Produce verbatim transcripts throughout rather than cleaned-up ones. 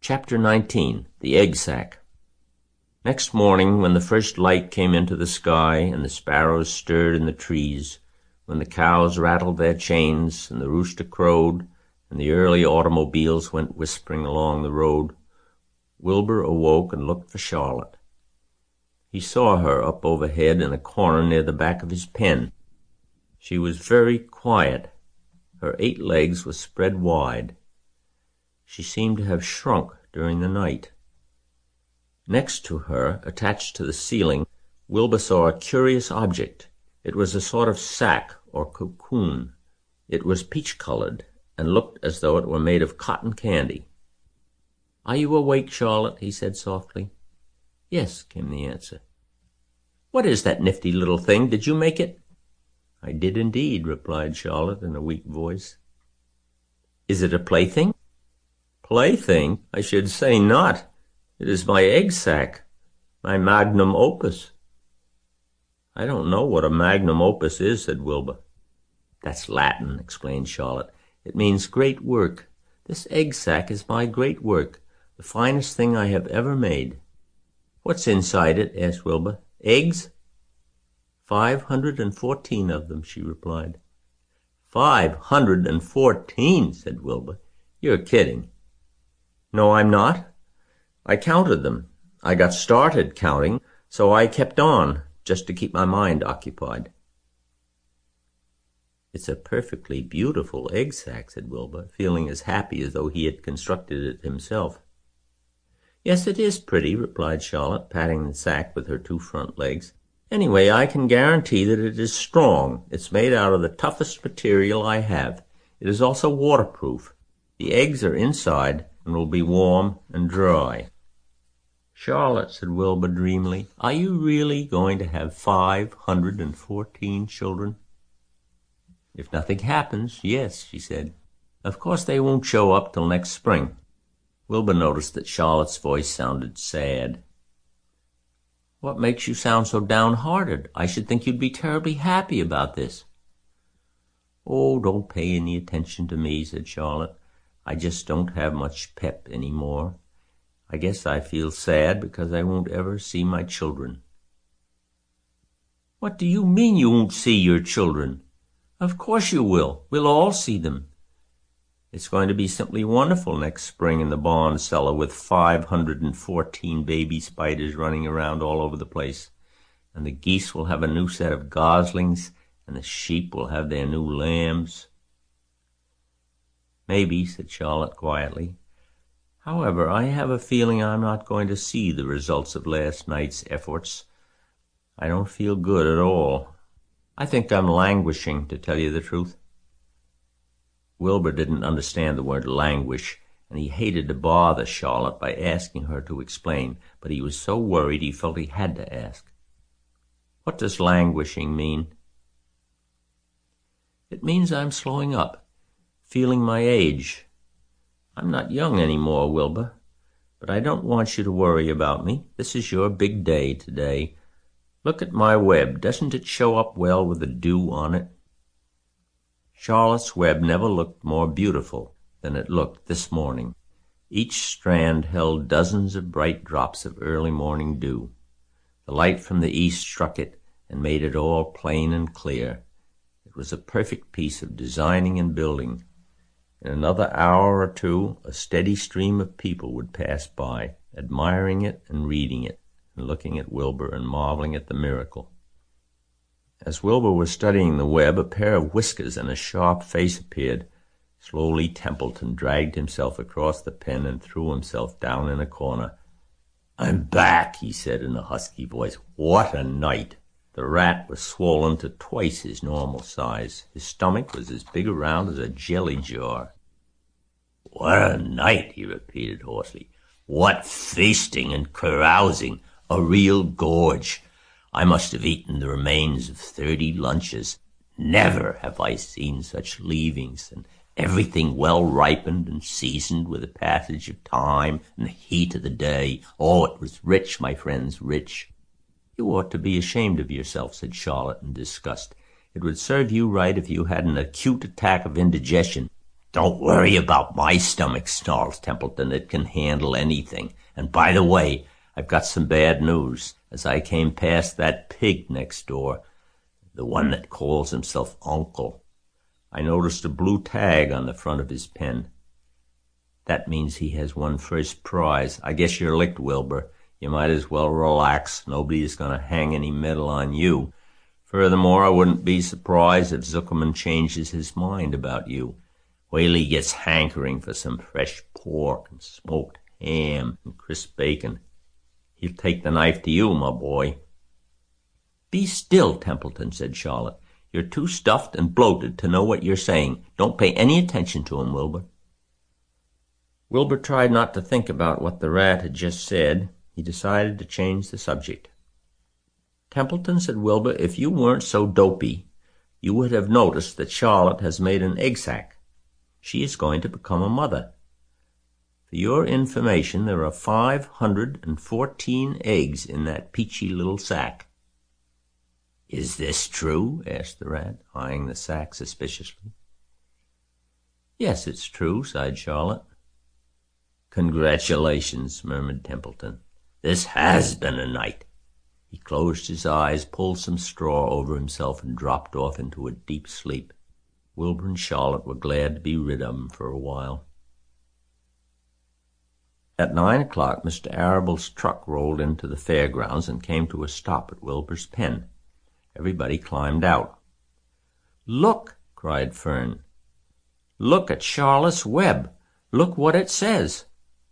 Chapter nineteen. The Egg Sack. Next morning, when the first light came into the sky and the sparrows stirred in the trees, when the cows rattled their chains and the rooster crowed and the early automobiles went whispering along the road, Wilbur awoke and looked for Charlotte. He saw her up overhead in a corner near the back of his pen. She was very quiet. Her eight legs were spread wide. She seemed to have shrunk during the night. Next to her, attached to the ceiling, Wilbur saw a curious object. It was a sort of sack or cocoon. It was peach-colored and looked as though it were made of cotton candy. "Are you awake, Charlotte?" he said softly. "Yes," came the answer. "What is that nifty little thing? Did you make it?" "I did indeed," replied Charlotte in a weak voice. "Is it a plaything?" "Plaything? I should say not. It is my egg sack, my magnum opus." "I don't know what a magnum opus is," said Wilbur. "That's Latin," explained Charlotte. "It means great work. This egg sack is my great work, the finest thing I have ever made." "What's inside it?" asked Wilbur. "Eggs?" Five hundred and fourteen of them," she replied. Five hundred and fourteen, said Wilbur. "You're kidding." "No, I'm not. I counted them. I got started counting, so I kept on, just to keep my mind occupied." "It's a perfectly beautiful egg sack," said Wilbur, feeling as happy as though he had constructed it himself. "Yes, it is pretty," replied Charlotte, patting the sack with her two front legs. "Anyway, I can guarantee that it is strong. It's made out of the toughest material I have. It is also waterproof. The eggs are inside and will be warm and dry." "Charlotte," said Wilbur dreamily, "are you really going to have five hundred and fourteen children?" "If nothing happens, yes," she said. "Of course they won't show up till next spring." Wilbur noticed that Charlotte's voice sounded sad. "What makes you sound so downhearted? I should think you'd be terribly happy about this." "Oh, don't pay any attention to me," said Charlotte. "I just don't have much pep any more. I guess I feel sad because I won't ever see my children." "What do you mean you won't see your children?" "Of course you will. We'll all see them. It's going to be simply wonderful next spring in the barn cellar with five hundred and fourteen baby spiders running around all over the place. And the geese will have a new set of goslings, and the sheep will have their new lambs." "Maybe," said Charlotte quietly. "However, I have a feeling I'm not going to see the results of last night's efforts. I don't feel good at all. I think I'm languishing, to tell you the truth." Wilbur didn't understand the word languish, and he hated to bother Charlotte by asking her to explain, but he was so worried he felt he had to ask. "What does languishing mean?" "It means I'm slowing up, feeling my age. I'm not young any more, Wilbur, but I don't want you to worry about me. This is your big day today. Look at my web. Doesn't it show up well with the dew on it?" Charlotte's web never looked more beautiful than it looked this morning. Each strand held dozens of bright drops of early morning dew. The light from the east struck it and made it all plain and clear. It was a perfect piece of designing and building. In another hour or two, a steady stream of people would pass by, admiring it and reading it, and looking at Wilbur and marveling at the miracle. As Wilbur was studying the web, a pair of whiskers and a sharp face appeared. Slowly Templeton dragged himself across the pen and threw himself down in a corner. "I'm back," he said in a husky voice. "What a night!" The rat was swollen to twice his normal size. His stomach was as big around as a jelly jar. "What a night," he repeated hoarsely. "What feasting and carousing! A real gorge. I must have eaten the remains of thirty lunches. Never have I seen such leavings, and everything well ripened and seasoned with the passage of time and the heat of the day. Oh, it was rich, my friends, rich." "You ought to be ashamed of yourself," said Charlotte in disgust. "It would serve you right if you had an acute attack of indigestion." Don't worry about my stomach, snarls Templeton. It can handle anything. And by the way, I've got some bad news. As I came past that pig next door, the one that calls himself Uncle, I noticed a blue tag on the front of his pen. That means he has won first prize. I guess you're licked, Wilbur. You might as well relax. Nobody is going to hang any medal on you. Furthermore, I wouldn't be surprised if Zuckerman changes his mind about you. Whaley gets hankering for some fresh pork and smoked ham and crisp bacon. He'll take the knife to you, my boy. Be still, Templeton, said Charlotte. You're too stuffed and bloated to know what you're saying. Don't pay any attention to him, Wilbur. Wilbur tried not to think about what the rat had just said. He decided to change the subject. Templeton, said Wilbur, if you weren't so dopey, you would have noticed that Charlotte has made an egg sac. She is going to become a mother. For your information, there are five hundred and fourteen eggs in that peachy little sack. Is this true? Asked the rat, eyeing the sack suspiciously. Yes, it's true, sighed Charlotte. Congratulations, murmured Templeton. This has been a night. He closed his eyes, pulled some straw over himself, and dropped off into a deep sleep. Wilbur and Charlotte were glad to be rid of him for a while. At nine o'clock, Mister Arable's truck rolled into the fairgrounds and came to a stop at Wilbur's pen. Everybody climbed out. Look, cried Fern. Look at Charlotte's web. Look what it says.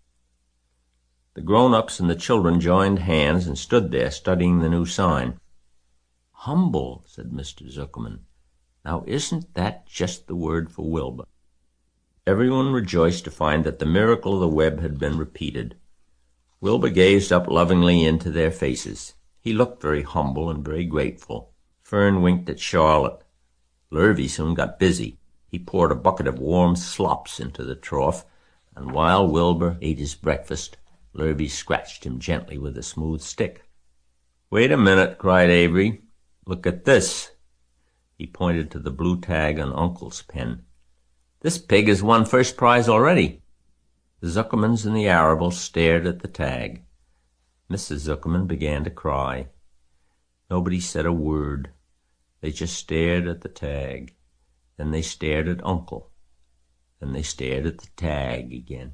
The grown-ups and the children joined hands and stood there studying the new sign. Humble, said Mister Zuckerman. Now isn't that just the word for Wilbur? Everyone rejoiced to find that the miracle of the web had been repeated. Wilbur gazed up lovingly into their faces. He looked very humble and very grateful. Fern winked at Charlotte. Lurvy soon got busy. He poured a bucket of warm slops into the trough, and while Wilbur ate his breakfast, Lurvy scratched him gently with a smooth stick. Wait a minute, cried Avery. Look at this. He pointed to the blue tag on Uncle's pen. This pig has won first prize already. The Zuckermans and the Arables stared at the tag. Missus Zuckerman began to cry. Nobody said a word. They just stared at the tag. Then they stared at Uncle. Then they stared at the tag again.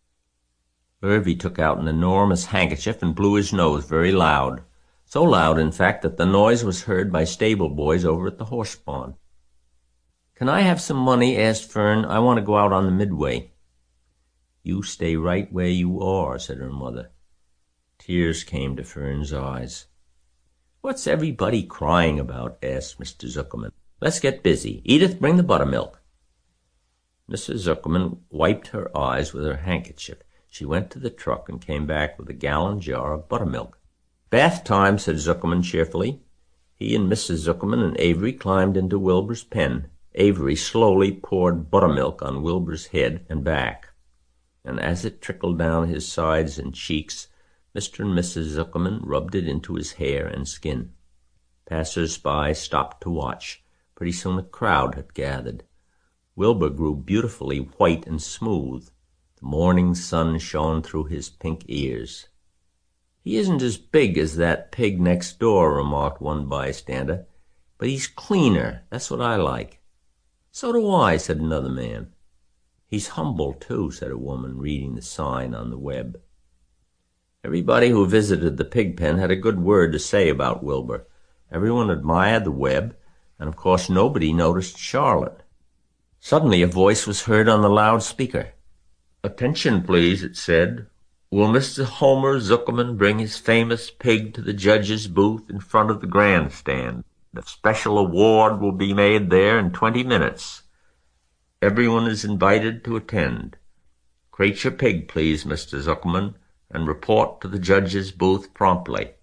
Lurvy took out an enormous handkerchief and blew his nose very loud. So loud, in fact, that the noise was heard by stable boys over at the horse barn. Can I have some money? Asked Fern. I want to go out on the midway. You stay right where you are, said her mother. Tears came to Fern's eyes. What's everybody crying about? Asked Mister Zuckerman. Let's get busy. Edith, bring the buttermilk. Missus Zuckerman wiped her eyes with her handkerchief. She went to the truck and came back with a gallon jar of buttermilk. Bath time, said Zuckerman cheerfully. He and Missus Zuckerman and Avery climbed into Wilbur's pen. Avery slowly poured buttermilk on Wilbur's head and back, and as it trickled down his sides and cheeks, Mister and Missus Zuckerman rubbed it into his hair and skin. Passers-by stopped to watch. Pretty soon a crowd had gathered. Wilbur grew beautifully white and smooth. The morning sun shone through his pink ears. He isn't as big as that pig next door, remarked one bystander, but he's cleaner. That's what I like. So do I, said another man. He's humble, too, said a woman, reading the sign on the web. Everybody who visited the pig pen had a good word to say about Wilbur. Everyone admired the web, and of course nobody noticed Charlotte. Suddenly a voice was heard on the loudspeaker. Attention, please, it said. Will Mister Homer Zuckerman bring his famous pig to the judge's booth in front of the grandstand? The special award will be made there in twenty minutes. Everyone is invited to attend. Crate your pig, please, Mister Zuckerman, and report to the judge's booth promptly.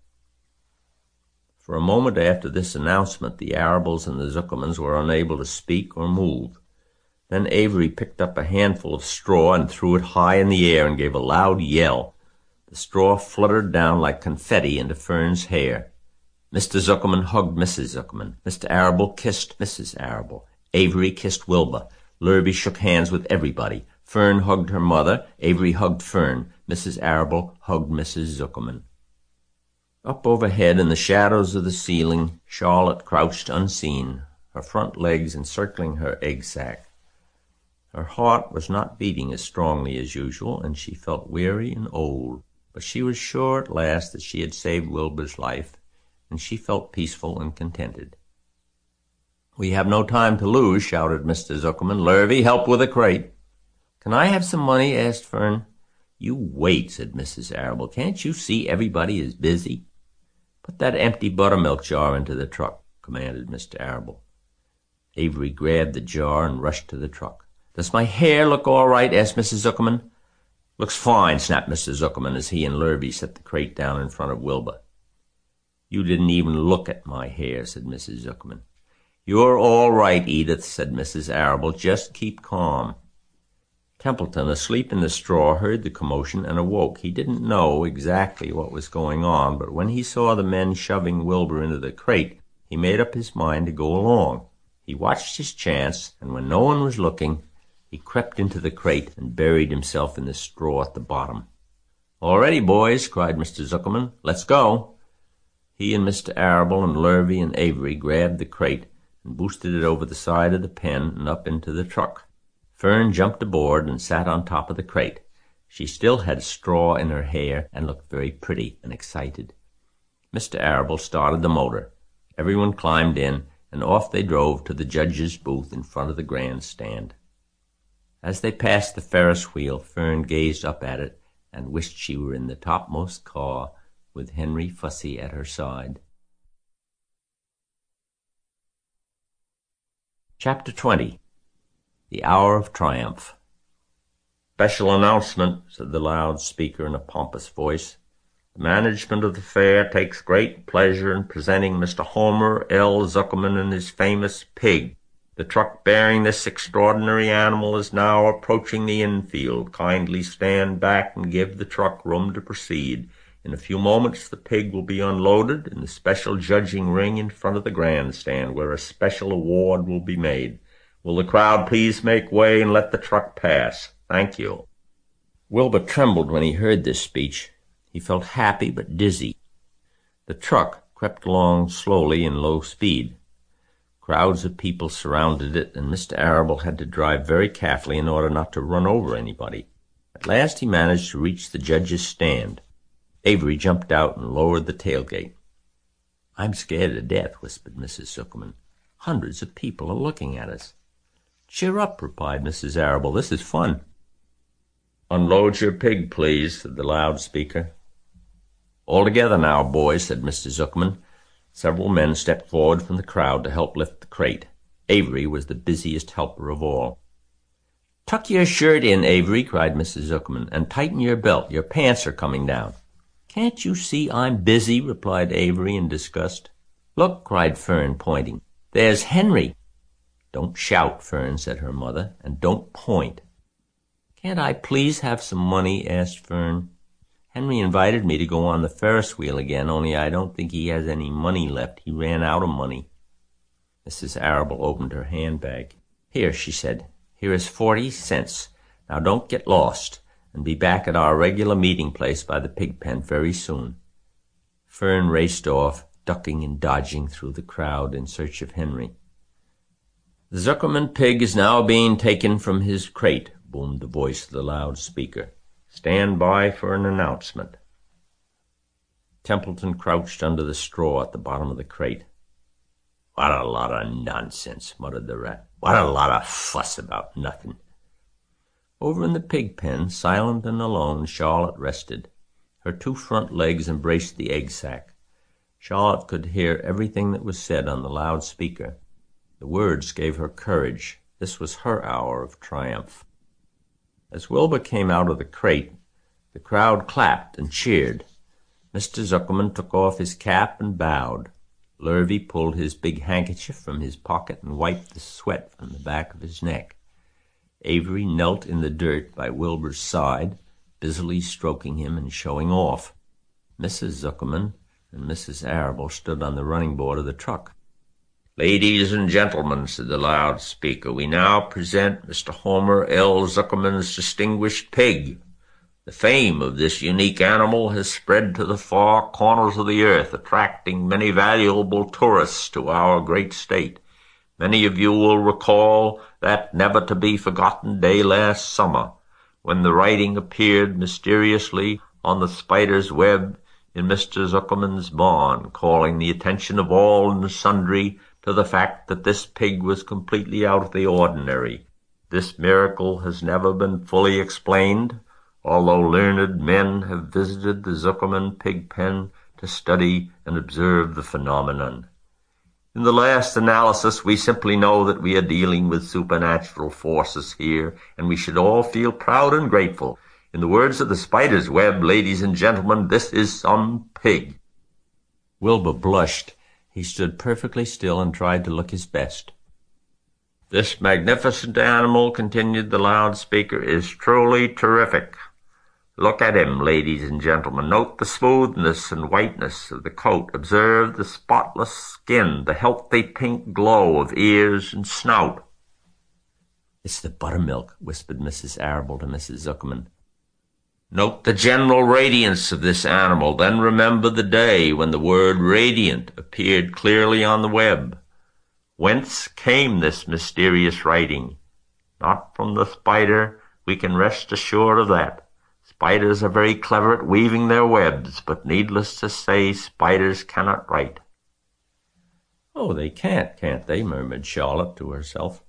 For a moment after this announcement, the Arables and the Zuckermans were unable to speak or move. Then Avery picked up a handful of straw and threw it high in the air and gave a loud yell. The straw fluttered down like confetti into Fern's hair. Mister Zuckerman hugged Missus Zuckerman. Mister Arable kissed Missus Arable. Avery kissed Wilbur. Lurvy shook hands with everybody. Fern hugged her mother. Avery hugged Fern. Missus Arable hugged Missus Zuckerman. Up overhead, in the shadows of the ceiling, Charlotte crouched unseen, her front legs encircling her egg sack. Her heart was not beating as strongly as usual, and she felt weary and old, but she was sure at last that she had saved Wilbur's life, and she felt peaceful and contented. "We have no time to lose," shouted Mister Zuckerman. "Lurvy, help with a crate." "Can I have some money?" asked Fern. "You wait," said Missus Arable. "Can't you see everybody is busy?" "Put that empty buttermilk jar into the truck," commanded Mister Arable. Avery grabbed the jar and rushed to the truck. "Does my hair look all right?" asked Missus Zuckerman. "Looks fine," snapped Mister Zuckerman as he and Lurvy set the crate down in front of Wilbur. "You didn't even look at my hair," said Missus Zuckerman. "You're all right, Edith," said Missus Arable. "Just keep calm." Templeton, asleep in the straw, heard the commotion and awoke. He didn't know exactly what was going on, but when he saw the men shoving Wilbur into the crate, he made up his mind to go along. He watched his chance, and when no one was looking, he crept into the crate and buried himself in the straw at the bottom. "All ready, boys," cried Mister Zuckerman. "Let's go." He and Mister Arable and Lurvy and Avery grabbed the crate and boosted it over the side of the pen and up into the truck. Fern jumped aboard and sat on top of the crate. She still had straw in her hair and looked very pretty and excited. Mister Arable started the motor. Everyone climbed in, and off they drove to the judge's booth in front of the grandstand. As they passed the Ferris wheel, Fern gazed up at it and wished she were in the topmost car with Henry Fussy at her side. Chapter twenty. The Hour of Triumph. "Special announcement," said the loudspeaker in a pompous voice. "The management of the fair takes great pleasure in presenting Mister Homer L. Zuckerman and his famous pig. The truck bearing this extraordinary animal is now approaching the infield. Kindly stand back and give the truck room to proceed. In a few moments the pig will be unloaded in the special judging ring in front of the grandstand, where a special award will be made. Will the crowd please make way and let the truck pass? Thank you." Wilbur trembled when he heard this speech. He felt happy but dizzy. The truck crept along slowly in low speed. Crowds of people surrounded it, and Mister Arable had to drive very carefully in order not to run over anybody. At last he managed to reach the judge's stand. Avery jumped out and lowered the tailgate. "I'm scared to death," whispered Missus Zuckerman. "Hundreds of people are looking at us." "Cheer up," replied Missus Arable. "This is fun." "Unload your pig, please," said the loudspeaker. "All together now, boys," said Mister Zuckerman. Several men stepped forward from the crowd to help lift the crate. Avery was the busiest helper of all. "Tuck your shirt in, Avery," cried Missus Zuckerman, "and tighten your belt. Your pants are coming down." "Can't you see I'm busy?" replied Avery in disgust. "Look," cried Fern, pointing. "There's Henry." "Don't shout, Fern," said her mother, "and don't point." "Can't I please have some money?" asked Fern. "Henry invited me to go on the Ferris wheel again, only I don't think he has any money left. He ran out of money." Missus Arable opened her handbag. "Here," she said. "Here is forty cents. Now don't get lost, and be back at our regular meeting place by the pig pen very soon." Fern raced off, ducking and dodging through the crowd in search of Henry. "The Zuckerman pig is now being taken from his crate," boomed the voice of the loudspeaker. "Stand by for an announcement." Templeton crouched under the straw at the bottom of the crate. "What a lot of nonsense," muttered the rat. "What a lot of fuss about nothing." Over in the pig pen, silent and alone, Charlotte rested. Her two front legs embraced the egg sack. Charlotte could hear everything that was said on the loudspeaker. The words gave her courage. This was her hour of triumph. As Wilbur came out of the crate, the crowd clapped and cheered. Mister Zuckerman took off his cap and bowed. Lurvy pulled his big handkerchief from his pocket and wiped the sweat from the back of his neck. Avery knelt in the dirt by Wilbur's side, busily stroking him and showing off. Missus Zuckerman and Missus Arable stood on the running board of the truck. "Ladies and gentlemen," said the loudspeaker, "we now present Mister Homer L. Zuckerman's distinguished pig. The fame of this unique animal has spread to the far corners of the earth, attracting many valuable tourists to our great state. Many of you will recall that never-to-be-forgotten day last summer, when the writing appeared mysteriously on the spider's web in Mister Zuckerman's barn, calling the attention of all and sundry to the fact that this pig was completely out of the ordinary. This miracle has never been fully explained, although learned men have visited the Zuckerman pig pen to study and observe the phenomenon. In the last analysis, we simply know that we are dealing with supernatural forces here, and we should all feel proud and grateful. In the words of the spider's web, ladies and gentlemen, this is some pig." Wilbur blushed. He stood perfectly still and tried to look his best. "This magnificent animal," continued the loudspeaker, "is truly terrific. Look at him, ladies and gentlemen. Note the smoothness and whiteness of the coat. Observe the spotless skin, the healthy pink glow of ears and snout." "It's the buttermilk," whispered Missus Arable to Missus Zuckerman. "Note the general radiance of this animal. Then remember the day when the word radiant appeared clearly on the web. Whence came this mysterious writing? Not from the spider, we can rest assured of that. Spiders are very clever at weaving their webs, but needless to say, spiders cannot write." "Oh, they can't, can't they?" murmured Charlotte to herself.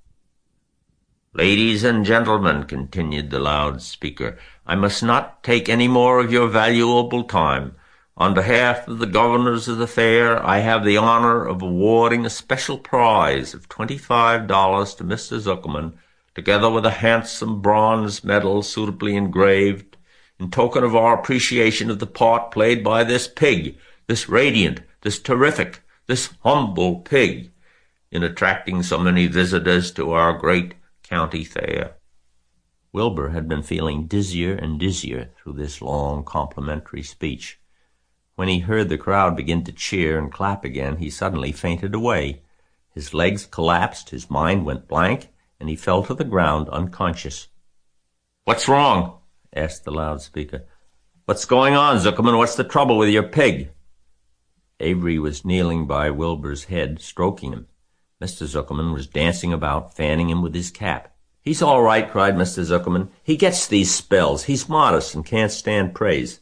"Ladies and gentlemen," continued the loudspeaker, "I must not take any more of your valuable time. On behalf of the governors of the fair, I have the honor of awarding a special prize of twenty-five dollars to Mister Zuckerman, together with a handsome bronze medal suitably engraved, in token of our appreciation of the part played by this pig, this radiant, this terrific, this humble pig, in attracting so many visitors to our great county fair." Wilbur had been feeling dizzier and dizzier through this long complimentary speech. When he heard the crowd begin to cheer and clap again, he suddenly fainted away. His legs collapsed, his mind went blank, and he fell to the ground unconscious. "What's wrong?" asked the loudspeaker. "What's going on, Zuckerman? What's the trouble with your pig?" Avery was kneeling by Wilbur's head, stroking him. Mister Zuckerman was dancing about, fanning him with his cap. "He's all right," cried Mister Zuckerman. "He gets these spells. He's modest and can't stand praise."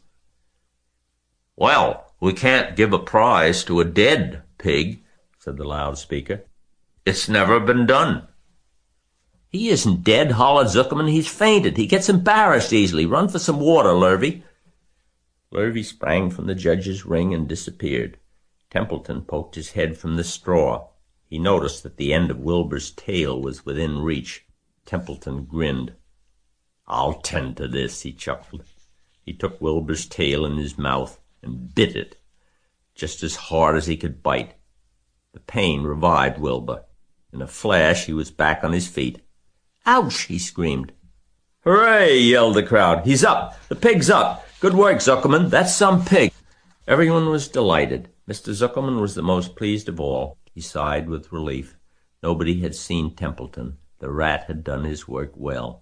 "Well, we can't give a prize to a dead pig," said the loudspeaker. "It's never been done." "He isn't dead," hollered Zuckerman. "He's fainted. He gets embarrassed easily. Run for some water, Lurvy." Lurvy sprang from the judge's ring and disappeared. Templeton poked his head from the straw. He noticed that the end of Wilbur's tail was within reach. Templeton grinned. "I'll tend to this," he chuckled. He took Wilbur's tail in his mouth and bit it, just as hard as he could bite. The pain revived Wilbur. In a flash, he was back on his feet. "Ouch!" he screamed. "Hooray!" yelled the crowd. "He's up! The pig's up! Good work, Zuckerman! That's some pig!" Everyone was delighted. Mister Zuckerman was the most pleased of all. He sighed with relief. Nobody had seen Templeton. The rat had done his work well.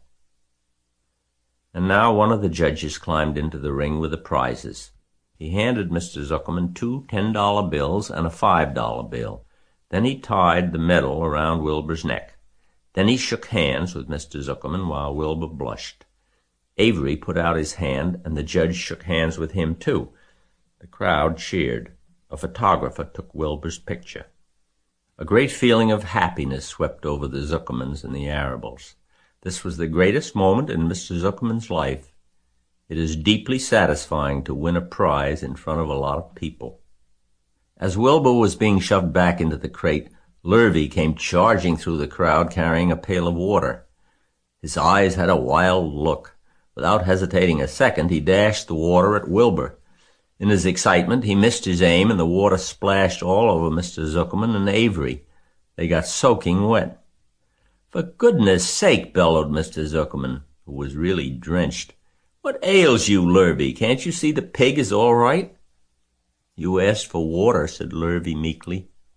And now one of the judges climbed into the ring with the prizes. He handed Mister Zuckerman two ten-dollar bills and a five-dollar bill. Then he tied the medal around Wilbur's neck. Then he shook hands with Mister Zuckerman while Wilbur blushed. Avery put out his hand, and the judge shook hands with him, too. The crowd cheered. A photographer took Wilbur's picture. A great feeling of happiness swept over the Zuckermans and the Arables. This was the greatest moment in Mister Zuckerman's life. It is deeply satisfying to win a prize in front of a lot of people. As Wilbur was being shoved back into the crate, Lurvy came charging through the crowd carrying a pail of water. His eyes had a wild look. Without hesitating a second, he dashed the water at Wilbur. In his excitement, he missed his aim, and the water splashed all over Mister Zuckerman and Avery. They got soaking wet. "For goodness sake," bellowed Mister Zuckerman, who was really drenched. "What ails you, Lurvy? Can't you see the pig is all right?" "You asked for water," said Lurvy meekly.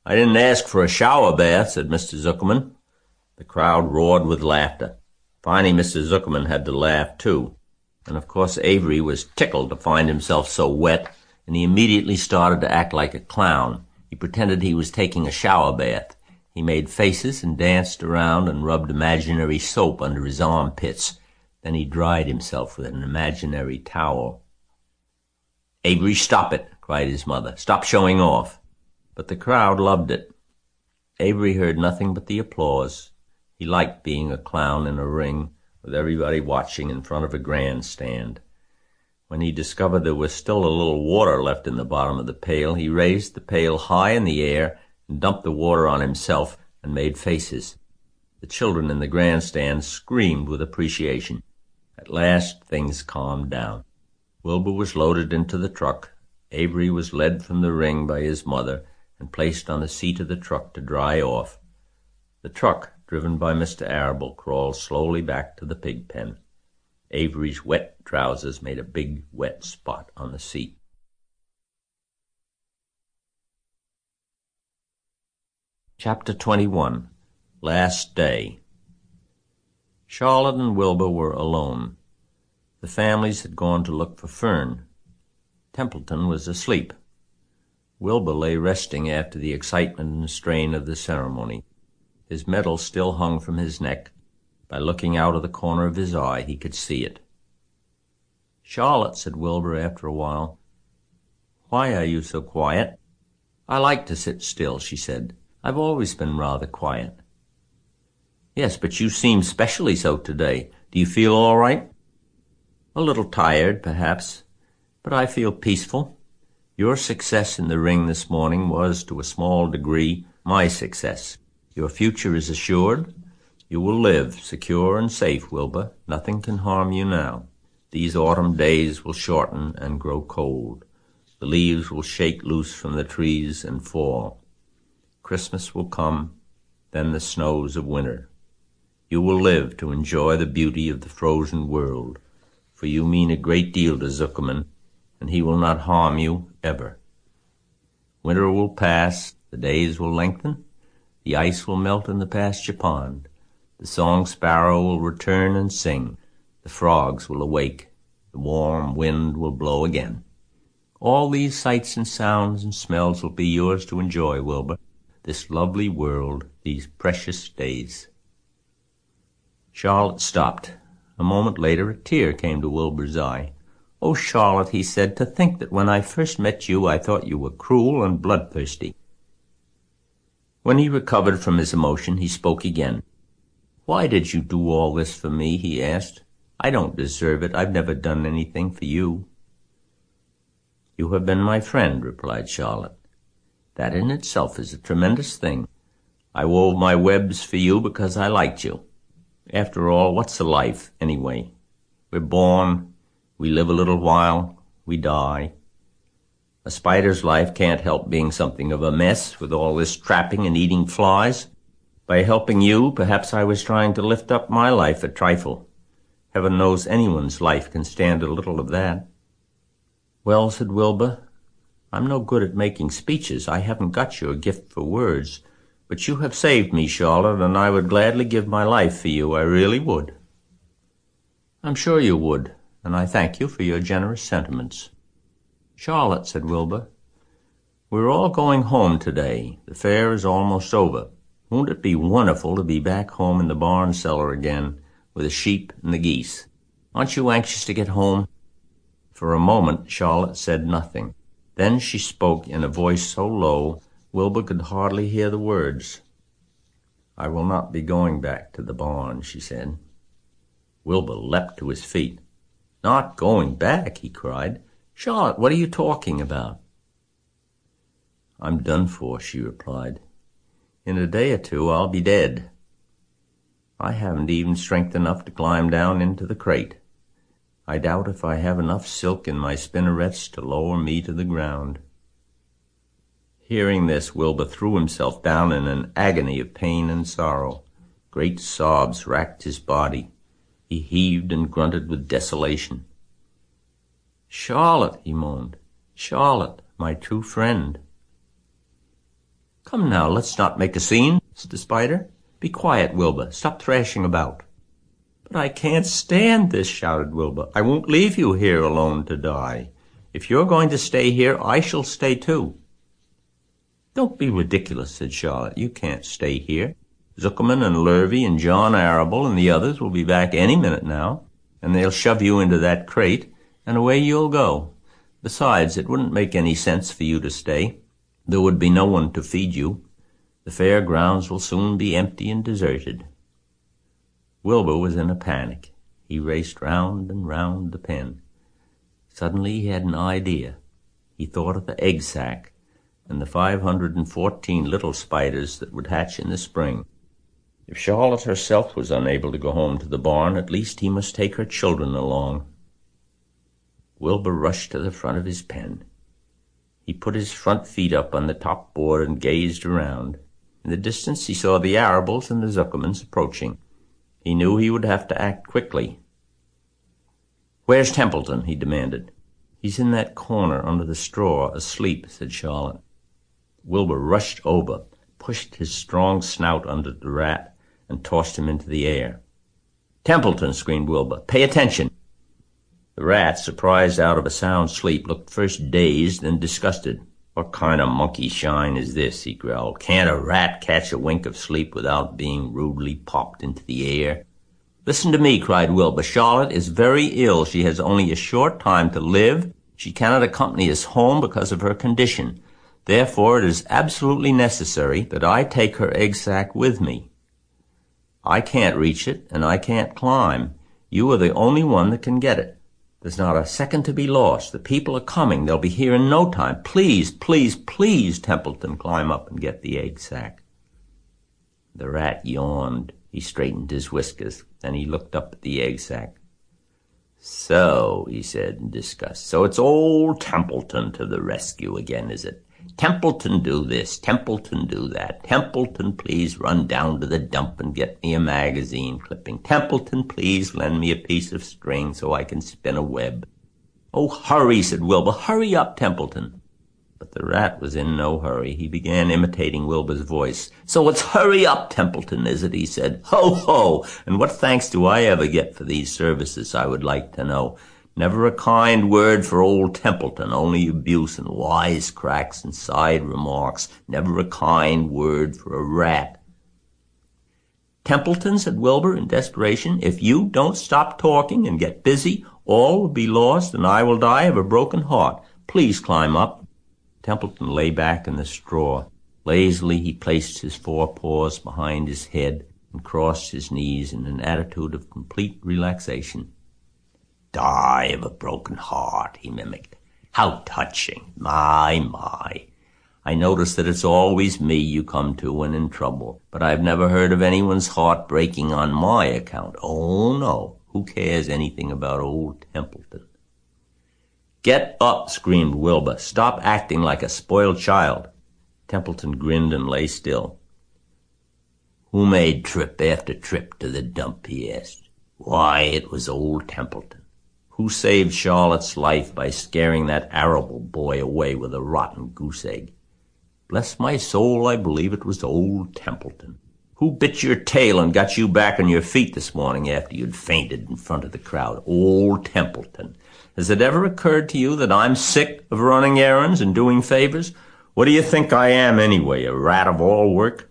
"I didn't ask for a shower bath," said Mister Zuckerman. The crowd roared with laughter. Finally, Mister Zuckerman had to laugh, too. And, of course, Avery was tickled to find himself so wet, and he immediately started to act like a clown. He pretended he was taking a shower bath. He made faces and danced around and rubbed imaginary soap under his armpits. Then he dried himself with an imaginary towel. "Avery, stop it," cried his mother. "Stop showing off." But the crowd loved it. Avery heard nothing but the applause. He liked being a clown in a ring, with everybody watching in front of a grandstand. When he discovered there was still a little water left in the bottom of the pail, he raised the pail high in the air and dumped the water on himself and made faces. The children in the grandstand screamed with appreciation. At last things calmed down. Wilbur was loaded into the truck. Avery was led from the ring by his mother and placed on the seat of the truck to dry off. The truck, driven by Mister Arable, crawled slowly back to the pig pen. Avery's wet trousers made a big wet spot on the seat. Chapter twenty-one. Last Day. Charlotte and Wilbur were alone. The families had gone to look for Fern. Templeton was asleep. Wilbur lay resting after the excitement and strain of the ceremony. His medal still hung from his neck. By looking out of the corner of his eye, he could see it. "Charlotte," said Wilbur after a while, "why are you so quiet?" "I like to sit still," she said. "I've always been rather quiet." "Yes, but you seem specially so today. Do you feel all right?" "A little tired, perhaps, but I feel peaceful. Your success in the ring this morning was, to a small degree, my success. Your future is assured. You will live, secure and safe, Wilbur. Nothing can harm you now. These autumn days will shorten and grow cold. The leaves will shake loose from the trees and fall. Christmas will come, then the snows of winter. You will live to enjoy the beauty of the frozen world, for you mean a great deal to Zuckerman, and he will not harm you ever. Winter will pass, the days will lengthen, the ice will melt in the pasture pond, the song sparrow will return and sing, the frogs will awake, the warm wind will blow again. All these sights and sounds and smells will be yours to enjoy, Wilbur, this lovely world, these precious days." Charlotte stopped. A moment later a tear came to Wilbur's eye. "Oh, Charlotte," he said, "to think that when I first met you I thought you were cruel and bloodthirsty." When he recovered from his emotion, he spoke again. "Why did you do all this for me?" he asked. "I don't deserve it. I've never done anything for you." "You have been my friend," replied Charlotte. "That in itself is a tremendous thing. I wove my webs for you because I liked you. After all, what's a life, anyway? We're born, we live a little while, we die. A spider's life can't help being something of a mess with all this trapping and eating flies. By helping you, perhaps I was trying to lift up my life a trifle. Heaven knows anyone's life can stand a little of that." "Well," said Wilbur, "I'm no good at making speeches. I haven't got your gift for words. But you have saved me, Charlotte, and I would gladly give my life for you. I really would." "I'm sure you would, and I thank you for your generous sentiments." "Charlotte," said Wilbur, "we're all going home today. The fair is almost over. Won't it be wonderful to be back home in the barn cellar again with the sheep and the geese? Aren't you anxious to get home?" For a moment Charlotte said nothing. Then she spoke in a voice so low Wilbur could hardly hear the words. "I will not be going back to the barn," she said. Wilbur leapt to his feet. "Not going back?" he cried. "Charlotte, what are you talking about?" "I'm done for," she replied. "In a day or two I'll be dead. I haven't even strength enough to climb down into the crate. I doubt if I have enough silk in my spinnerets to lower me to the ground." Hearing this, Wilbur threw himself down in an agony of pain and sorrow. Great sobs racked his body. He heaved and grunted with desolation. "Charlotte," he moaned, "Charlotte, my true friend." "Come now, let's not make a scene," said the spider. "Be quiet, Wilbur. Stop thrashing about." "But I can't stand this," shouted Wilbur. "I won't leave you here alone to die. If you're going to stay here, I shall stay too." "Don't be ridiculous," said Charlotte. "You can't stay here. Zuckerman and Lurvy and John Arable and the others will be back any minute now, and they'll shove you into that crate, and away you'll go. Besides, it wouldn't make any sense for you to stay. There would be no one to feed you. The fair grounds will soon be empty and deserted." Wilbur was in a panic. He raced round and round the pen. Suddenly he had an idea. He thought of the egg sack and the five hundred and fourteen little spiders that would hatch in the spring. If Charlotte herself was unable to go home to the barn, at least he must take her children along. Wilbur rushed to the front of his pen. He put his front feet up on the top board and gazed around. In the distance he saw the Arables and the Zuckermans approaching. He knew he would have to act quickly. "Where's Templeton?" he demanded. "He's in that corner under the straw, asleep," said Charlotte. Wilbur rushed over, pushed his strong snout under the rat, and tossed him into the air. "Templeton!" screamed Wilbur. "Pay attention!" The rat, surprised out of a sound sleep, looked first dazed, then disgusted. "What kind of monkey shine is this?" he growled. "Can't a rat catch a wink of sleep without being rudely popped into the air?" "Listen to me," cried Wilbur. "Charlotte is very ill. She has only a short time to live. She cannot accompany us home because of her condition. Therefore, it is absolutely necessary that I take her egg sack with me. I can't reach it, and I can't climb. You are the only one that can get it. There's not a second to be lost. The people are coming. They'll be here in no time. Please, please, please, Templeton, climb up and get the egg sack." The rat yawned. He straightened his whiskers. Then he looked up at the egg sack. "So," he said in disgust, "so it's old Templeton to the rescue again, is it? Templeton do this, Templeton do that. Templeton, please run down to the dump and get me a magazine clipping. Templeton, please lend me a piece of string so I can spin a web." "Oh, hurry," said Wilbur. "Hurry up, Templeton." But the rat was in no hurry. He began imitating Wilbur's voice. "So it's hurry up, Templeton, is it?" he said. "Ho, ho! And what thanks do I ever get for these services, I would like to know? Never a kind word for old Templeton, only abuse and wisecracks and side remarks. Never a kind word for a rat." "Templeton," said Wilbur in desperation, "if you don't stop talking and get busy, all will be lost and I will die of a broken heart. Please climb up." Templeton lay back in the straw. Lazily he placed his forepaws behind his head and crossed his knees in an attitude of complete relaxation. "Die of a broken heart," he mimicked. "How touching. My, my. I notice that it's always me you come to when in trouble, but I've never heard of anyone's heart breaking on my account. Oh, no. Who cares anything about old Templeton?" "Get up," screamed Wilbur. "Stop acting like a spoiled child." Templeton grinned and lay still. "Who made trip after trip to the dump?" he asked. "Why, it was old Templeton. Who saved Charlotte's life by scaring that Arable boy away with a rotten goose egg? Bless my soul, I believe it was old Templeton. Who bit your tail and got you back on your feet this morning after you'd fainted in front of the crowd? Old Templeton. Has it ever occurred to you that I'm sick of running errands and doing favors? What do you think I am anyway, a rat of all work?"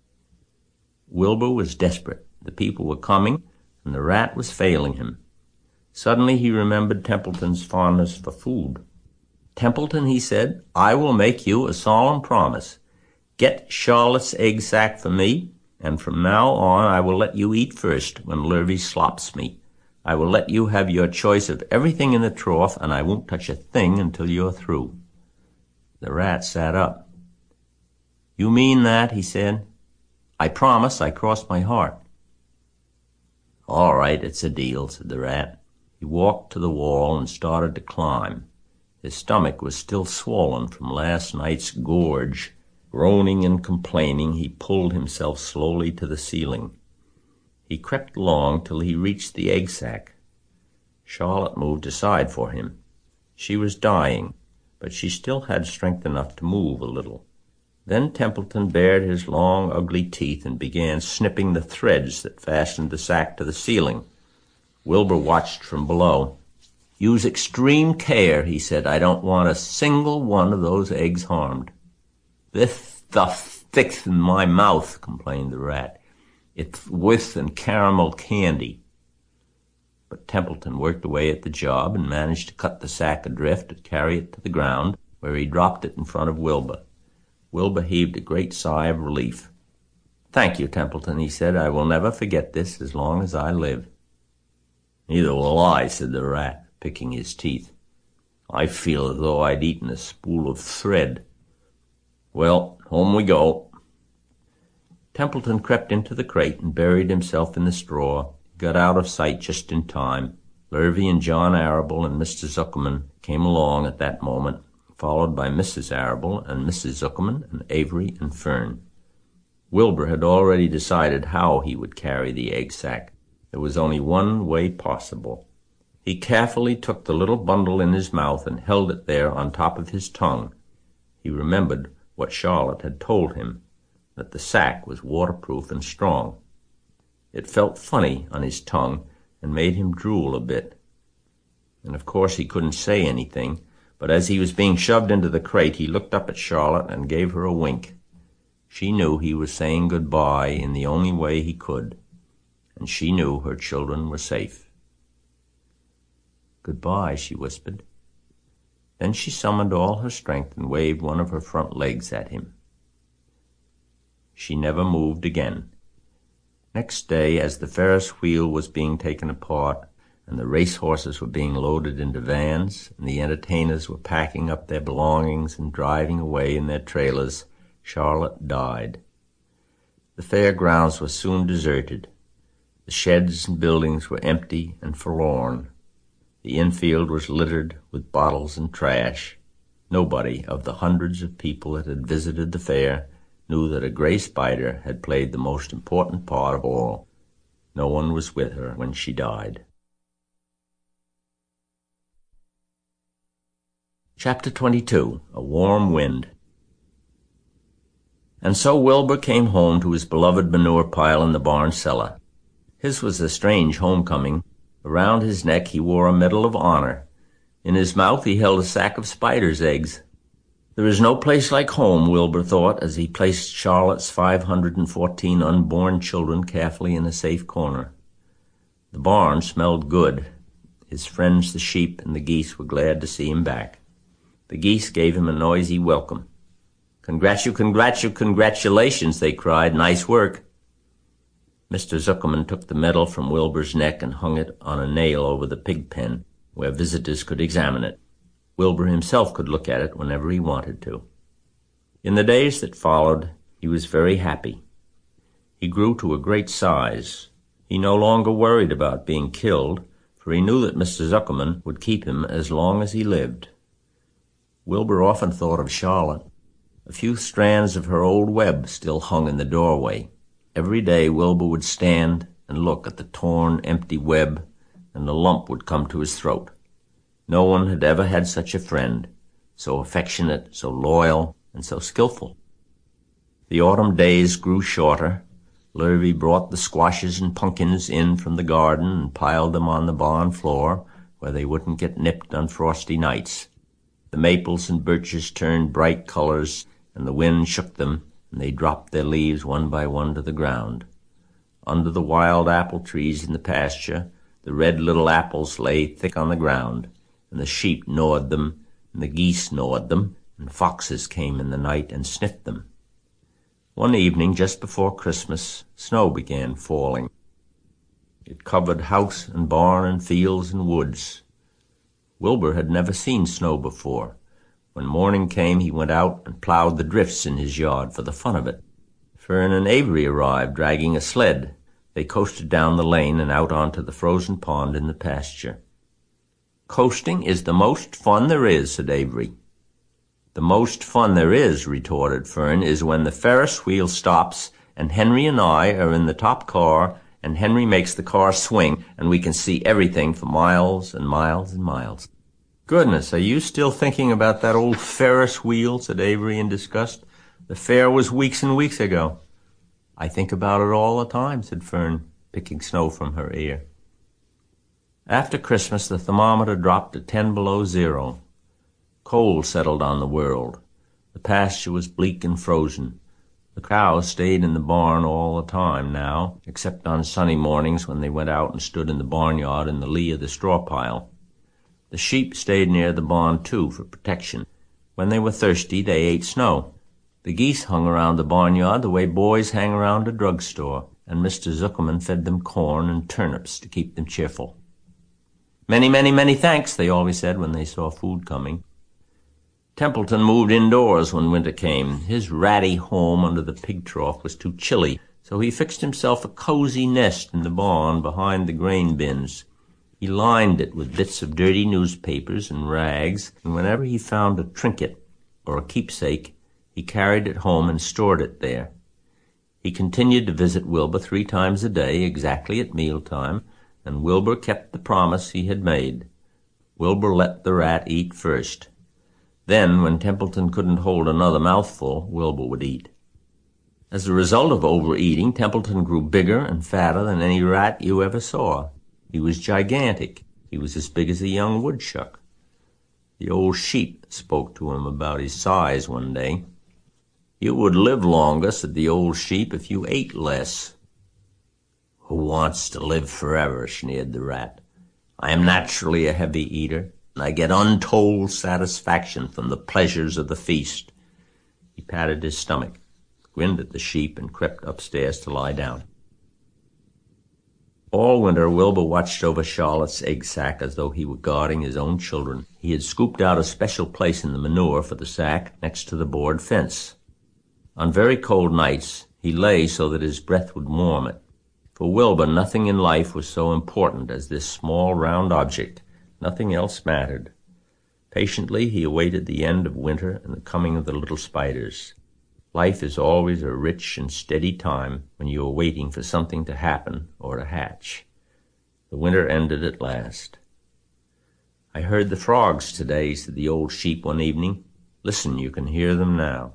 Wilbur was desperate. The people were coming, and the rat was failing him. Suddenly he remembered Templeton's fondness for food. "Templeton," he said, "I will make you a solemn promise. Get Charlotte's egg sack for me, and from now on I will let you eat first when Lurvy slops me. I will let you have your choice of everything in the trough, and I won't touch a thing until you're through." The rat sat up. "You mean that?" he said. "I promise. I cross my heart." "All right, it's a deal," said the rat. He walked to the wall and started to climb. His stomach was still swollen from last night's gorge. Groaning and complaining, he pulled himself slowly to the ceiling. He crept along till he reached the egg sack. Charlotte moved aside for him. She was dying, but she still had strength enough to move a little. Then Templeton bared his long, ugly teeth and began snipping the threads that fastened the sack to the ceiling. Wilbur watched from below. "Use extreme care," he said. "I don't want a single one of those eggs harmed." "This stuff sticks in my mouth," complained the rat. "It's worse than caramel candy." But Templeton worked away at the job and managed to cut the sack adrift and carry it to the ground, where he dropped it in front of Wilbur. Wilbur heaved a great sigh of relief. "Thank you, Templeton," he said. "I will never forget this as long as I live." "Neither will I," said the rat, picking his teeth. "I feel as though I'd eaten a spool of thread. Well, home we go." Templeton crept into the crate and buried himself in the straw. He got out of sight just in time. Lurvy and John Arable and Mister Zuckerman came along at that moment, followed by Missus Arable and Missus Zuckerman and Avery and Fern. Wilbur had already decided how he would carry the egg sack. There was only one way possible. He carefully took the little bundle in his mouth and held it there on top of his tongue. He remembered what Charlotte had told him, that the sack was waterproof and strong. It felt funny on his tongue and made him drool a bit. And of course he couldn't say anything, but as he was being shoved into the crate, he looked up at Charlotte and gave her a wink. She knew he was saying goodbye in the only way he could, and she knew her children were safe. "Goodbye," she whispered. Then she summoned all her strength and waved one of her front legs at him. She never moved again. Next day, as the Ferris wheel was being taken apart, and the race horses were being loaded into vans, and the entertainers were packing up their belongings and driving away in their trailers, Charlotte died. The fairgrounds were soon deserted. The sheds and buildings were empty and forlorn. The infield was littered with bottles and trash. Nobody of the hundreds of people that had visited the fair knew that a gray spider had played the most important part of all. No one was with her when she died. Chapter twenty-two. A Warm Wind. And so Wilbur came home to his beloved manure pile in the barn cellar. His was a strange homecoming. Around his neck he wore a Medal of Honor. In his mouth he held a sack of spider's eggs. There is no place like home, Wilbur thought, as he placed Charlotte's five hundred and fourteen unborn children carefully in a safe corner. The barn smelled good. His friends the sheep and the geese were glad to see him back. The geese gave him a noisy welcome. "Congratu, congratu, congratulations," they cried. "Nice work." Mister Zuckerman took the medal from Wilbur's neck and hung it on a nail over the pig pen, where visitors could examine it. Wilbur himself could look at it whenever he wanted to. In the days that followed, he was very happy. He grew to a great size. He no longer worried about being killed, for he knew that Mister Zuckerman would keep him as long as he lived. Wilbur often thought of Charlotte. A few strands of her old web still hung in the doorway. Every day Wilbur would stand and look at the torn, empty web, and a lump would come to his throat. No one had ever had such a friend, so affectionate, so loyal, and so skillful. The autumn days grew shorter. Lurvy brought the squashes and pumpkins in from the garden and piled them on the barn floor, where they wouldn't get nipped on frosty nights. The maples and birches turned bright colors, and the wind shook them, and they dropped their leaves one by one to the ground. Under the wild apple trees in the pasture, the red little apples lay thick on the ground, and the sheep gnawed them, and the geese gnawed them, and foxes came in the night and sniffed them. One evening, just before Christmas, snow began falling. It covered house and barn and fields and woods. Wilbur had never seen snow before. When morning came, he went out and plowed the drifts in his yard for the fun of it. Fern and Avery arrived, dragging a sled. They coasted down the lane and out onto the frozen pond in the pasture. "Coasting is the most fun there is," said Avery. "The most fun there is," retorted Fern, "is when the Ferris wheel stops and Henry and I are in the top car and Henry makes the car swing and we can see everything for miles and miles and miles." "Goodness, are you still thinking about that old Ferris wheel?" said Avery in disgust. The fair was weeks and weeks ago. I think about it all the time, said Fern, picking snow from her ear. After Christmas, the thermometer dropped to ten below zero. Cold settled on the world. The pasture was bleak and frozen. The cows stayed in the barn all the time now, except on sunny mornings when they went out and stood in the barnyard in the lee of the straw pile. The sheep stayed near the barn, too, for protection. When they were thirsty, they ate snow. The geese hung around the barnyard the way boys hang around a drugstore, and Mister Zuckerman fed them corn and turnips to keep them cheerful. Many, many, many thanks, they always said when they saw food coming. Templeton moved indoors when winter came. His ratty home under the pig trough was too chilly, so he fixed himself a cozy nest in the barn behind the grain bins. He lined it with bits of dirty newspapers and rags, and whenever he found a trinket or a keepsake, he carried it home and stored it there. He continued to visit Wilbur three times a day, exactly at mealtime, and Wilbur kept the promise he had made. Wilbur let the rat eat first. Then, when Templeton couldn't hold another mouthful, Wilbur would eat. As a result of overeating, Templeton grew bigger and fatter than any rat you ever saw. He was gigantic. He was as big as a young woodchuck. The old sheep spoke to him about his size one day. "You would live longer," said the old sheep, "if you ate less." "Who wants to live forever?" sneered the rat. "I am naturally a heavy eater, and I get untold satisfaction from the pleasures of the feast." He patted his stomach, grinned at the sheep, and crept upstairs to lie down. All winter, Wilbur watched over Charlotte's egg sack as though he were guarding his own children. He had scooped out a special place in the manure for the sack next to the board fence. On very cold nights, he lay so that his breath would warm it. For Wilbur, nothing in life was so important as this small round object. Nothing else mattered. Patiently, he awaited the end of winter and the coming of the little spiders. Life is always a rich and steady time when you are waiting for something to happen or to hatch. The winter ended at last. "I heard the frogs today," said the old sheep one evening. "Listen, you can hear them now."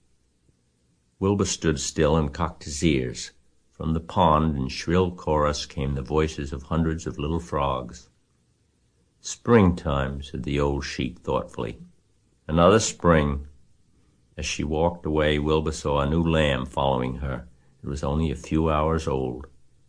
Wilbur stood still and cocked his ears. From the pond in shrill chorus came the voices of hundreds of little frogs. "Springtime," said the old sheep thoughtfully. "Another spring." As she walked away, Wilbur saw a new lamb following her. It was only a few hours old.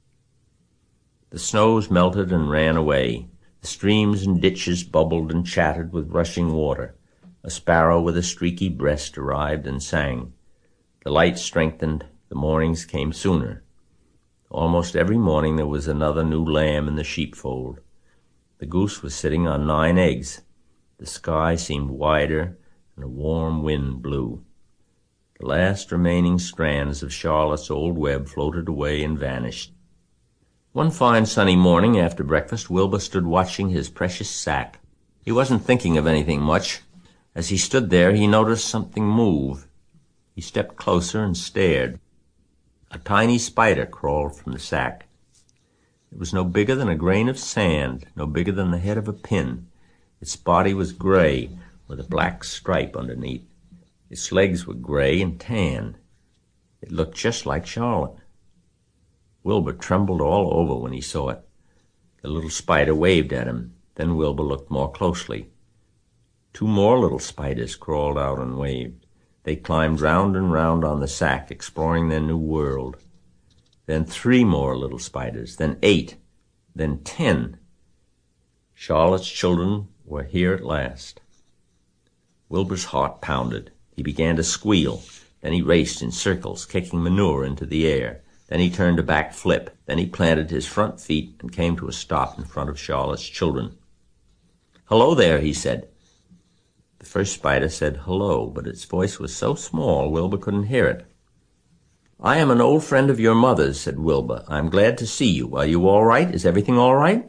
The snows melted and ran away. The streams and ditches bubbled and chattered with rushing water. A sparrow with a streaky breast arrived and sang. The light strengthened. The mornings came sooner. Almost every morning there was another new lamb in the sheepfold. The goose was sitting on nine eggs. The sky seemed wider, and a warm wind blew. The last remaining strands of Charlotte's old web floated away and vanished. One fine sunny morning after breakfast, Wilbur stood watching his precious sack. He wasn't thinking of anything much. As he stood there, he noticed something move. He stepped closer and stared. A tiny spider crawled from the sack. It was no bigger than a grain of sand, no bigger than the head of a pin. Its body was gray, with a black stripe underneath. Its legs were gray and tan. It looked just like Charlotte. Wilbur trembled all over when he saw it. The little spider waved at him. Then Wilbur looked more closely. Two more little spiders crawled out and waved. They climbed round and round on the sack, exploring their new world. Then three more little spiders, then eight, then ten. Charlotte's children were here at last. Wilbur's heart pounded. He began to squeal. Then he raced in circles, kicking manure into the air. Then he turned a back flip. Then he planted his front feet and came to a stop in front of Charlotte's children. "Hello there," he said. The first spider said hello, but its voice was so small Wilbur couldn't hear it. "I am an old friend of your mother's," said Wilbur. "I am glad to see you. Are you all right? Is everything all right?"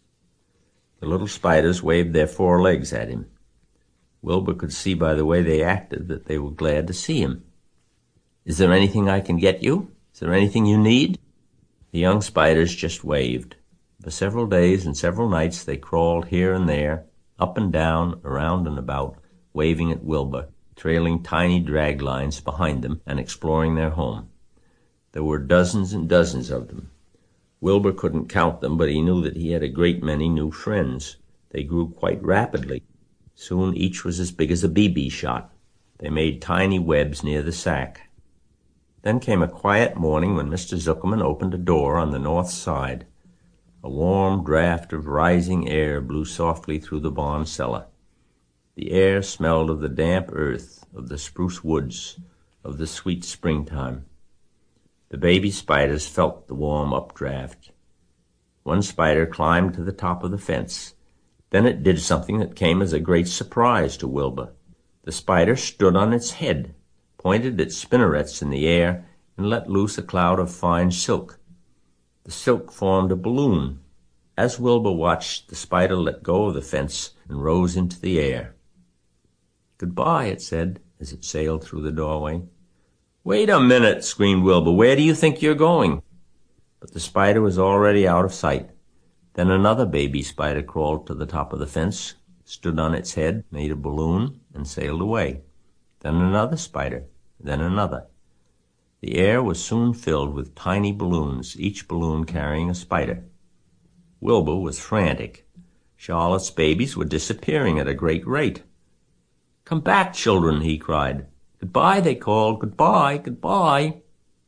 The little spiders waved their four legs at him. Wilbur could see by the way they acted that they were glad to see him. "Is there anything I can get you? Is there anything you need?" The young spiders just waved. For several days and several nights they crawled here and there, up and down, around and about, waving at Wilbur. trailing tiny drag lines behind them and exploring their home. There were dozens and dozens of them. Wilbur couldn't count them, but he knew that he had a great many new friends. They grew quite rapidly. Soon each was as big as a B B shot. They made tiny webs near the sack. Then came a quiet morning when Mister Zuckerman opened a door on the north side. A warm draught of rising air blew softly through the barn cellar. The air smelled of the damp earth, of the spruce woods, of the sweet springtime. The baby spiders felt the warm updraft. One spider climbed to the top of the fence. Then it did something that came as a great surprise to Wilbur. The spider stood on its head, pointed its spinnerets in the air, and let loose a cloud of fine silk. The silk formed a balloon. As Wilbur watched, the spider let go of the fence and rose into the air. "Goodbye," it said, as it sailed through the doorway. "Wait a minute," screamed Wilbur. "Where do you think you're going?" But the spider was already out of sight. Then another baby spider crawled to the top of the fence, stood on its head, made a balloon, and sailed away. Then another spider, then another. The air was soon filled with tiny balloons, each balloon carrying a spider. Wilbur was frantic. Charlotte's babies were disappearing at a great rate. "Come back, children," he cried. "Goodbye," they called. "Goodbye, goodbye."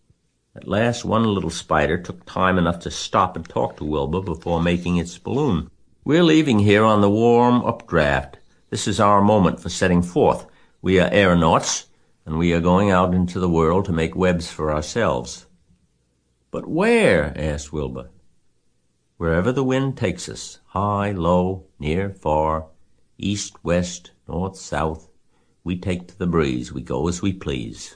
At last one little spider took time enough to stop and talk to Wilbur before making its balloon. "We're leaving here on the warm updraft. This is our moment for setting forth. We are aeronauts, and we are going out into the world to make webs for ourselves." "But where?" asked Wilbur. "Wherever the wind takes us, high, low, near, far, east, west, north, south. We take to the breeze. We go as we please."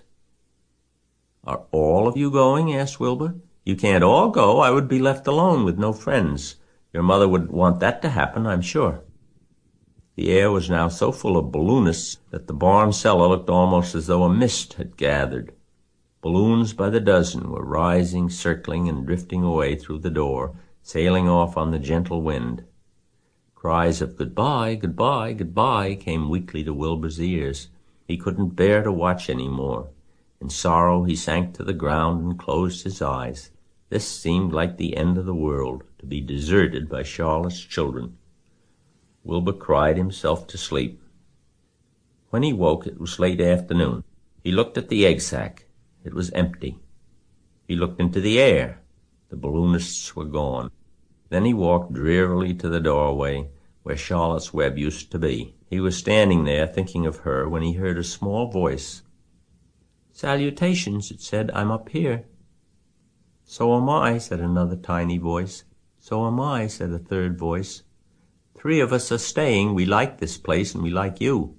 "Are all of you going?" asked Wilbur. "You can't all go. I would be left alone with no friends. Your mother would want that to happen, I'm sure." The air was now so full of balloonists that the barn cellar looked almost as though a mist had gathered. Balloons by the dozen were rising, circling, and drifting away through the door, sailing off on the gentle wind. Cries of "Goodbye, goodbye, goodbye" came weakly to Wilbur's ears. He couldn't bear to watch any more. In sorrow he sank to the ground and closed his eyes. This seemed like the end of the world, to be deserted by Charlotte's children. Wilbur cried himself to sleep. When he woke, it was late afternoon. He looked at the egg sack. It was empty. He looked into the air. The balloonists were gone. Then he walked drearily to the doorway where Charlotte's web used to be. He was standing there thinking of her when he heard a small voice. "Salutations," it said. "I'm up here." "So am I," said another tiny voice. "So am I," said a third voice. "Three of us are staying. We like this place, and we like you."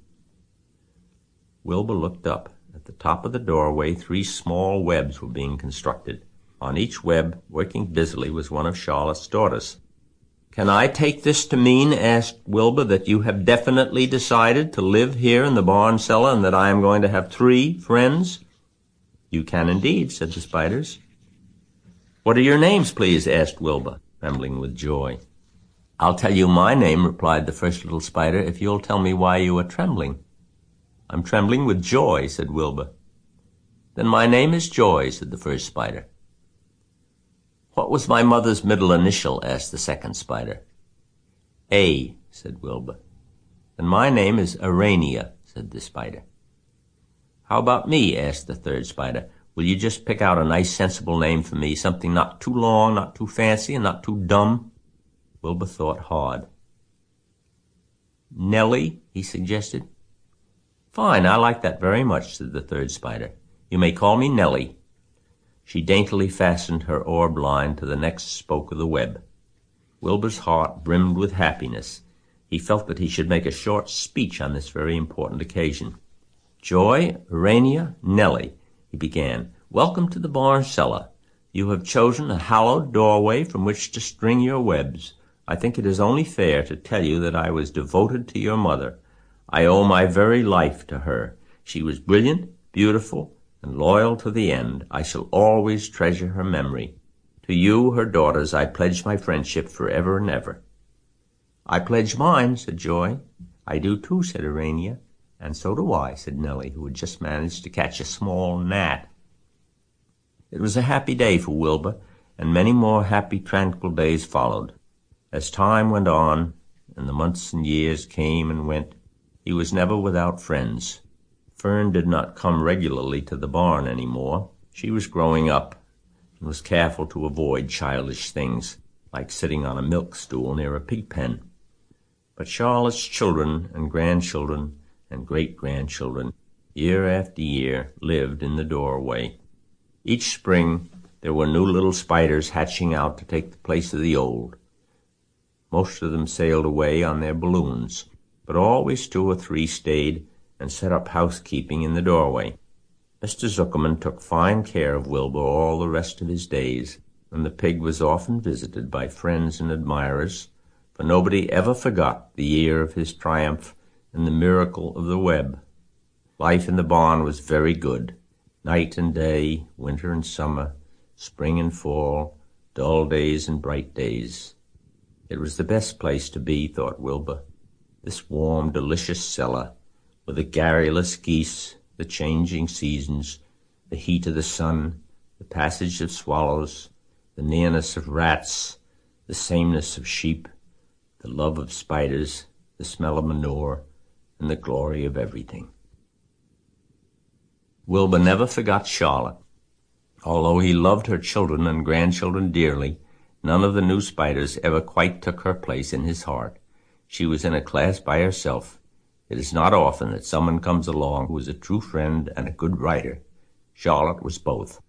Wilbur looked up. At the top of the doorway, three small webs were being constructed. On each web, working busily, was one of Charlotte's daughters. "Can I take this to mean," asked Wilbur, "that you have definitely decided to live here in the barn cellar and that I am going to have three friends?" "You can indeed," said the spiders. "What are your names, please?" asked Wilbur, trembling with joy. "I'll tell you my name," replied the first little spider, "if you'll tell me why you are trembling." "I'm trembling with joy," said Wilbur. "Then my name is Joy," said the first spider. "What was my mother's middle initial?" asked the second spider. "A," said Wilbur. "Then my name is Arania," said the spider. "How about me?" asked the third spider. "Will you just pick out a nice, sensible name for me, something not too long, not too fancy, and not too dumb?" Wilbur thought hard. "Nellie," he suggested. "Fine, I like that very much," said the third spider. "You may call me Nellie." She daintily fastened her orb line to the next spoke of the web. Wilbur's heart brimmed with happiness. He felt that he should make a short speech on this very important occasion. "Joy, Urania, Nellie," he began, "welcome to the barn cellar. You have chosen a hallowed doorway from which to string your webs. I think it is only fair to tell you that I was devoted to your mother. I owe my very life to her. She was brilliant, beautiful, and loyal to the end. I shall always treasure her memory. To you, her daughters, I pledge my friendship forever and ever." "I pledge mine," said Joy. "I do too," said Urania. "And so do I," said Nellie, who had just managed to catch a small gnat. It was a happy day for Wilbur, and many more happy, tranquil days followed. As time went on, and the months and years came and went, he was never without friends. Fern did not come regularly to the barn any more. She was growing up, and was careful to avoid childish things, like sitting on a milk stool near a pig pen. But Charlotte's children and grandchildren and great-grandchildren, year after year, lived in the doorway. Each spring there were new little spiders hatching out to take the place of the old. Most of them sailed away on their balloons, but always two or three stayed and set up housekeeping in the doorway. Mister Zuckerman took fine care of Wilbur all the rest of his days, and the pig was often visited by friends and admirers, for nobody ever forgot the year of his triumph and the miracle of the web. Life in the barn was very good. Night and day, winter and summer, spring and fall, dull days and bright days. It was the best place to be, thought Wilbur, this warm, delicious cellar, with the garrulous geese, the changing seasons, the heat of the sun, the passage of swallows, the nearness of rats, the sameness of sheep, the love of spiders, the smell of manure, and the glory of everything. Wilbur never forgot Charlotte. Although he loved her children and grandchildren dearly, none of the new spiders ever quite took her place in his heart. She was in a class by herself. It is not often that someone comes along who is a true friend and a good writer. Charlotte was both.